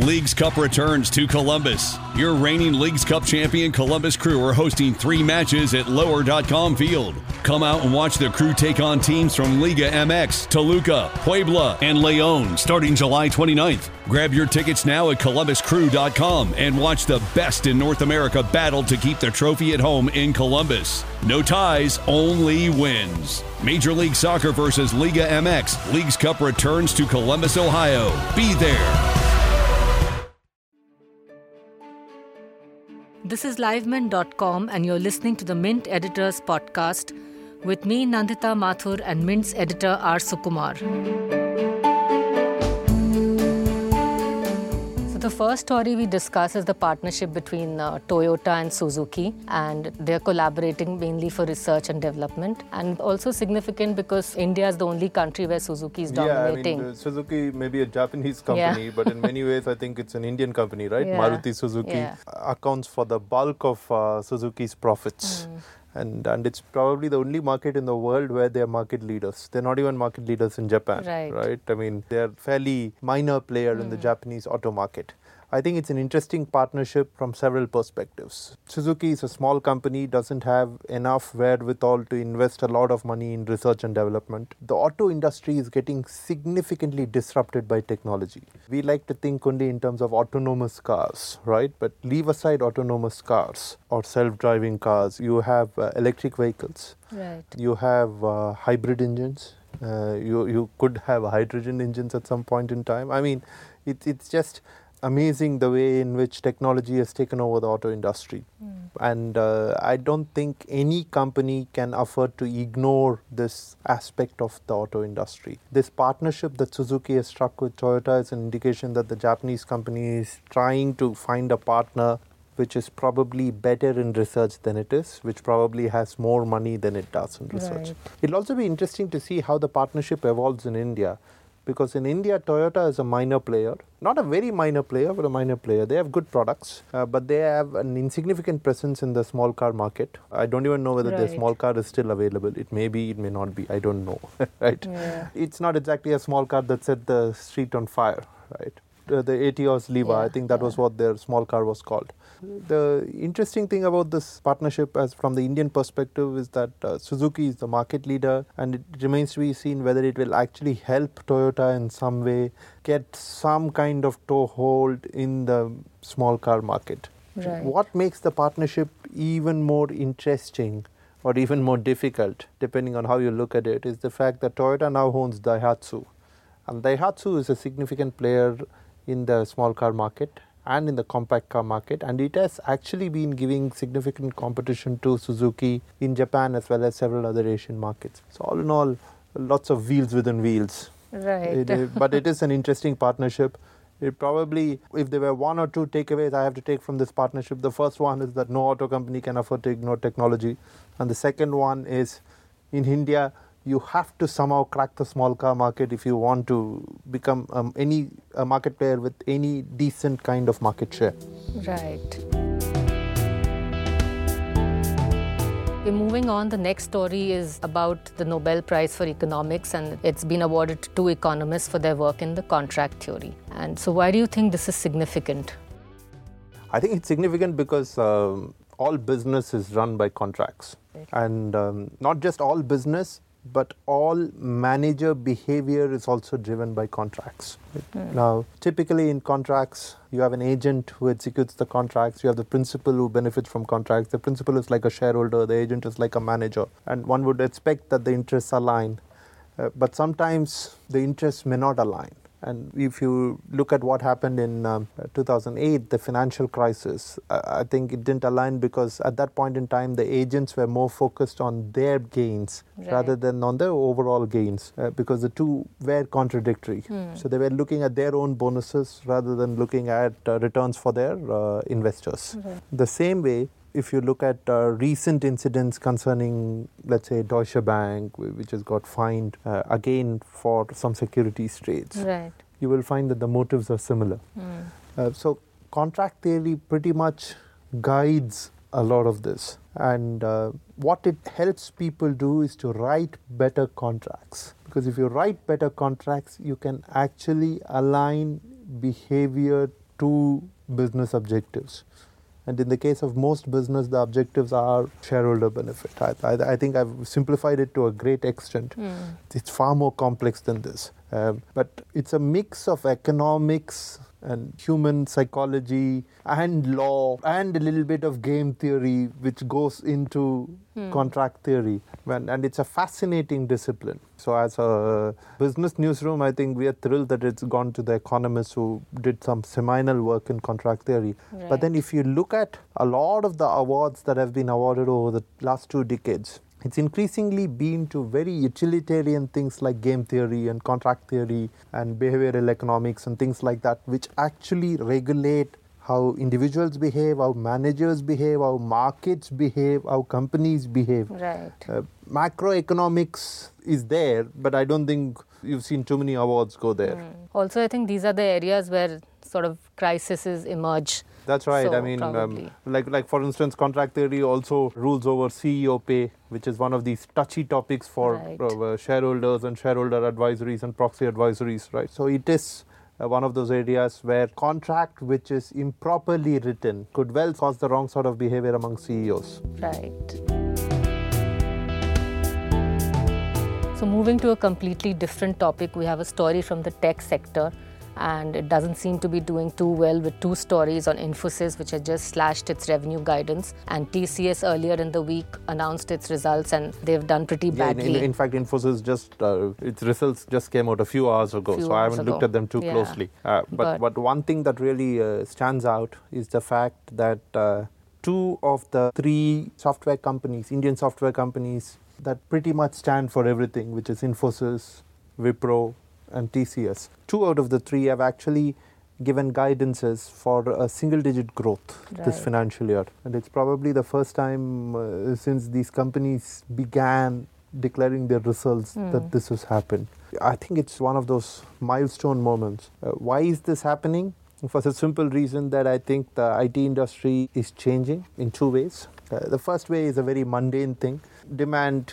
Leagues Cup returns to Columbus. Your reigning Leagues Cup champion Columbus Crew are hosting 3 matches at Lower.com Field. Come out and watch the Crew take on teams from Liga MX, Toluca, Puebla, and León starting July 29th. Grab your tickets now at ColumbusCrew.com and watch the best in North America battle to keep the trophy at home in Columbus. No ties, only wins. Major League Soccer versus Liga MX. Leagues Cup returns to Columbus, Ohio. Be there. This is LiveMint.com and you're listening to the Mint Editors Podcast with me, Nandita Mathur, and Mint's editor, R. Sukumar. So the first story we discuss is the partnership between Toyota and Suzuki, and they're collaborating mainly for research and development, and also significant because India is the only country where Suzuki is dominating. Yeah, I mean, Suzuki may be a Japanese company, but in many ways I think it's an Indian company, right? Yeah. Maruti Suzuki accounts for the bulk of Suzuki's profits. And it's probably the only market in the world where they're market leaders. They're not even market leaders in Japan, right? I mean, they're fairly minor player in the Japanese auto market. I think it's an interesting partnership from several perspectives. Suzuki is a small company, doesn't have enough wherewithal to invest a lot of money in research and development. The auto industry is getting significantly disrupted by technology. We like to think only in terms of autonomous cars, right? But leave aside autonomous cars or self-driving cars. You have electric vehicles. Right. You have hybrid engines. You could have hydrogen engines at some point in time. I mean, it's just amazing the way in which technology has taken over the auto industry. And I don't think any company can afford to ignore this aspect of the auto industry. This partnership that Suzuki has struck with Toyota is an indication that the Japanese company is trying to find a partner which is probably better in research than it is, which probably has more money than it does in research. Right. It'll also be interesting to see how the partnership evolves in India. Because in India, Toyota is a minor player. Not a very minor player, but a minor player. They have good products, but they have an insignificant presence in the small car market. I don't even know whether their small car is still available. It may be, it may not be. I don't know, right? Yeah. It's not exactly a small car that set the street on fire, right? The Etios Leva, I think that was what their small car was called. The interesting thing about this partnership as from the Indian perspective is that Suzuki is the market leader, and it remains to be seen whether it will actually help Toyota in some way get some kind of toehold in the small car market. Right. What makes the partnership even more interesting or even more difficult, depending on how you look at it, is the fact that Toyota now owns Daihatsu. And Daihatsu is a significant player in the small car market and in the compact car market, and it has actually been giving significant competition to Suzuki in Japan as well as several other Asian markets. So all in all, lots of wheels within wheels. Right. But it is an interesting partnership. It probably, if there were one or two takeaways I have to take from this partnership, the first one is that no auto company can afford to ignore technology. And the second one is, in India, you have to somehow crack the small car market if you want to become a market player with any decent kind of market share. Right. Okay, moving on, the next story is about the Nobel Prize for Economics, and it's been awarded to 2 economists for their work in the contract theory. And so why do you think this is significant? I think it's significant because all business is run by contracts. And not just all business, but all manager behavior is also driven by contracts. Now, typically in contracts, you have an agent who executes the contracts, you have the principal who benefits from contracts. The principal is like a shareholder, the agent is like a manager. And one would expect that the interests align. But sometimes the interests may not align. And if you look at what happened in 2008, the financial crisis, I think it didn't align because at that point in time, the agents were more focused on their gains rather than on the overall gains because the two were contradictory. So they were looking at their own bonuses rather than looking at returns for their investors. The same way, if you look at recent incidents concerning, let's say, Deutsche Bank, which has got fined again for some securities trades, you will find that the motives are similar. So contract theory pretty much guides a lot of this. And what it helps people do is to write better contracts. Because if you write better contracts, you can actually align behavior two business objectives. And in the case of most business, the objectives are shareholder benefit. I think I've simplified it to a great extent. It's far more complex than this. But it's a mix of economics and human psychology and law and a little bit of game theory which goes into contract theory. And it's a fascinating discipline. So as a business newsroom, I think we are thrilled that it's gone to the economists who did some seminal work in contract theory. Right. But then if you look at a lot of the awards that have been awarded over the last 2 decades, it's increasingly been to very utilitarian things like game theory and contract theory and behavioral economics and things like that, which actually regulate how individuals behave, how managers behave, how markets behave, how companies behave. Right. Macroeconomics is there, but I don't think you've seen too many awards go there. Also, I think these are the areas where sort of crises emerge. That's right. So, I mean, probably. like for instance, contract theory also rules over CEO pay, which is one of these touchy topics for shareholders and shareholder advisories and proxy advisories, right? So it is one of those areas where contract which is improperly written could well cause the wrong sort of behavior among CEOs. Right. So moving to a completely different topic, we have a story from the tech sector, and it doesn't seem to be doing too well, with 2 stories on Infosys, which has just slashed its revenue guidance, and TCS earlier in the week announced its results and they've done pretty badly. In fact, Infosys its results just came out a few hours ago, so I haven't looked at them too closely. But one thing that really stands out is the fact that 2 of the 3 software companies, Indian software companies, that pretty much stand for everything, which is Infosys, Wipro, and TCS. 2 out of the 3 have actually given guidances for a single-digit growth this financial year. And it's probably the first time since these companies began declaring their results that this has happened. I think it's one of those milestone moments. Why is this happening? For the simple reason that I think the IT industry is changing in 2 ways. The first way is a very mundane thing. Demand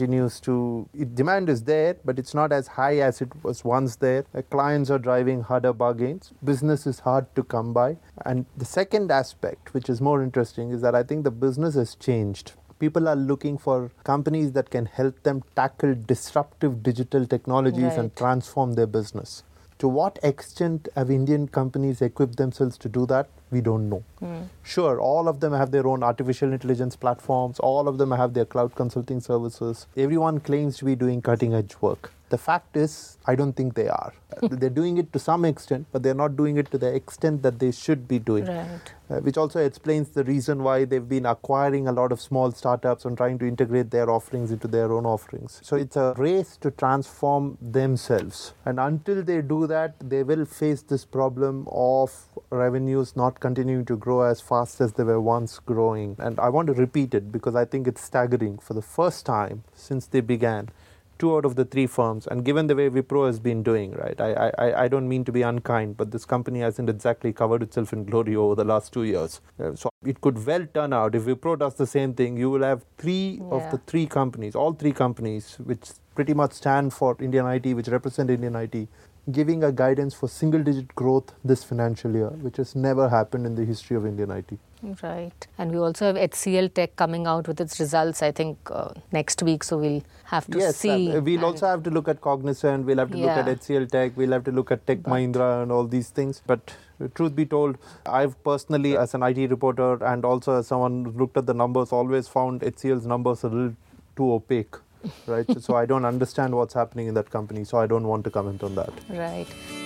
is there, but it's not as high as it was once there. Clients are driving harder bargains. Business is hard to come by. And the second aspect, which is more interesting, is that I think the business has changed. People are looking for companies that can help them tackle disruptive digital technologies and transform their business. To what extent have Indian companies equipped themselves to do that? We don't know. Sure, all of them have their own artificial intelligence platforms. All of them have their cloud consulting services. Everyone claims to be doing cutting-edge work. The fact is, I don't think they are. They're doing it to some extent, but they're not doing it to the extent that they should be doing. Which also explains the reason why they've been acquiring a lot of small startups and trying to integrate their offerings into their own offerings. So it's a race to transform themselves. And until they do that, they will face this problem of revenues not continuing to grow as fast as they were once growing. And I want to repeat it because I think it's staggering. For the first time since they began, 2 out of the 3 firms, and given the way Wipro has been doing, right, I don't mean to be unkind, but this company hasn't exactly covered itself in glory over the last 2 years. So it could well turn out, if Wipro does the same thing, you will have 3 of the 3 companies, all 3 companies, which pretty much stand for Indian IT, which represent Indian IT, giving a guidance for single-digit growth this financial year, which has never happened in the history of Indian IT. Right. And we also have HCL Tech coming out with its results, I think, next week. So we'll have to see. We'll also have to look at Cognizant. We'll have to look at HCL Tech. We'll have to look at Tech Mahindra and all these things. But truth be told, I've personally, as an IT reporter and also as someone who looked at the numbers, always found HCL's numbers a little too opaque. Right. So I don't understand what's happening in that company. So I don't want to comment on that. Right.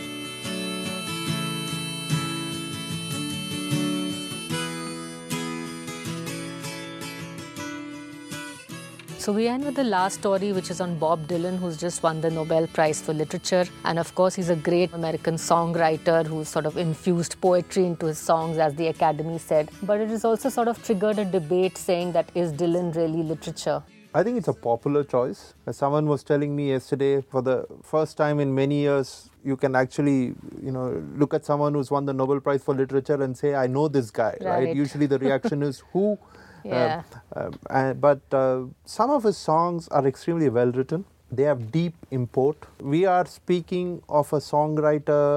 So we end with the last story, which is on Bob Dylan, who's just won the Nobel Prize for Literature. And of course, he's a great American songwriter who's sort of infused poetry into his songs, as the Academy said. But it has also sort of triggered a debate saying that, is Dylan really literature? I think it's a popular choice. As someone was telling me yesterday, for the first time in many years, you can actually, look at someone who's won the Nobel Prize for Literature and say, I know this guy, right? Usually the reaction is, who? But some of his songs are extremely well written. They have deep import. We are speaking of a songwriter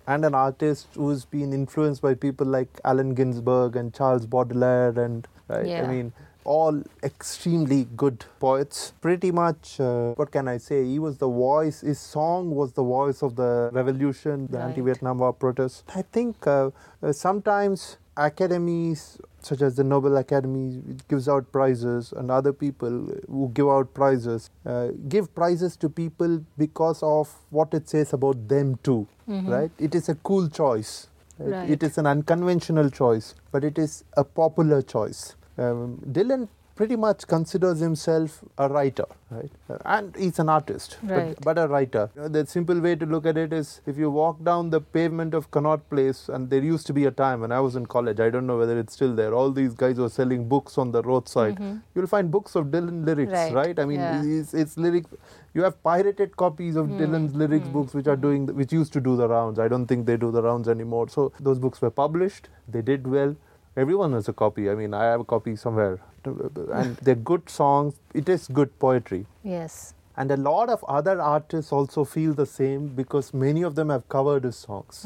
and an artist who's been influenced by people like Allen Ginsberg and Charles Baudelaire, and I mean, all extremely good poets. Pretty much, what can I say? He was the voice, his song was the voice of the revolution, the anti-Vietnam War protests. I think sometimes academies, such as the Nobel Academy, gives out prizes, and other people who give out prizes give prizes to people because of what it says about them too, right? It is a cool choice. Right? It is an unconventional choice, but it is a popular choice. Dylan pretty much considers himself a writer, right? And he's an artist, but a writer. The simple way to look at it is, if you walk down the pavement of Connaught Place, and there used to be a time when I was in college, I don't know whether it's still there, all these guys were selling books on the roadside. You'll find books of Dylan lyrics, right? I mean, it's lyrics. You have pirated copies of Dylan's lyrics books which used to do the rounds. I don't think they do the rounds anymore. So those books were published, they did well. Everyone has a copy. I mean, I have a copy somewhere. And they're good songs. It is good poetry. Yes. And a lot of other artists also feel the same, because many of them have covered his songs.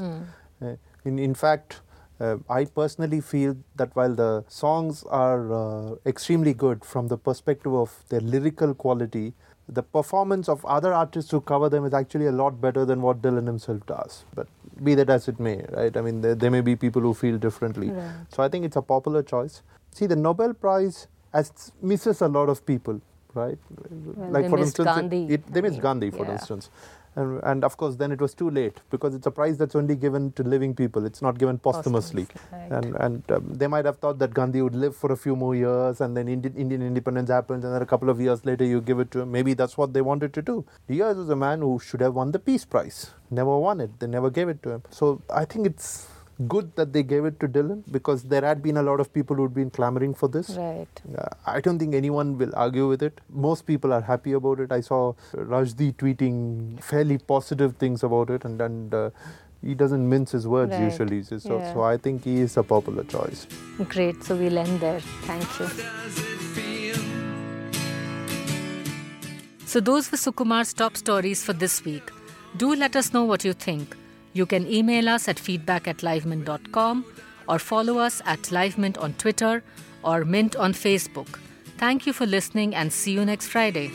In fact, I personally feel that while the songs are extremely good from the perspective of their lyrical quality, the performance of other artists who cover them is actually a lot better than what Dylan himself does. But be that as it may, right? I mean, there may be people who feel differently. Right. So I think it's a popular choice. See, the Nobel Prize misses a lot of people, right? Well, like, for instance, Gandhi. They missed Gandhi, for instance. And of course, then it was too late, because it's a prize that's only given to living people. It's not given posthumously. Right. And they might have thought that Gandhi would live for a few more years, and then Indian independence happens, and then a couple of years later you give it to him. Maybe that's what they wanted to do. Diaz was a man who should have won the Peace Prize. Never won it. They never gave it to him. So I think it's good that they gave it to Dylan, because there had been a lot of people who'd been clamoring for this. Right. I don't think anyone will argue with it. Most people are happy about it. I saw Rushdie tweeting fairly positive things about it, and he doesn't mince his words usually. So I think he is a popular choice. Great. So we'll end there. Thank you. So those were Sukumar's top stories for this week. Do let us know what you think. You can email us at feedback@livemint.com or follow us at LiveMint on Twitter or Mint on Facebook. Thank you for listening, and see you next Friday.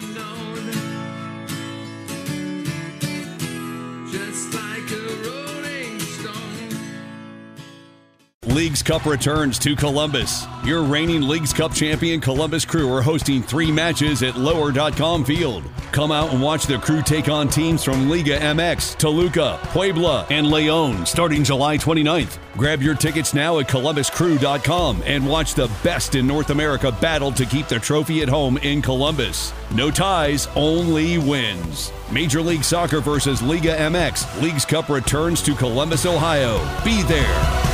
Leagues Cup returns to Columbus. Your reigning Leagues Cup champion Columbus Crew are hosting 3 matches at Lower.com Field. Come out and watch the Crew take on teams from Liga MX, Toluca, Puebla, and León starting July 29th. Grab your tickets now at columbuscrew.com and watch the best in North America battle to keep the trophy at home in Columbus. No ties, only wins. Major League Soccer versus Liga MX. Leagues Cup returns to Columbus, Ohio. Be there.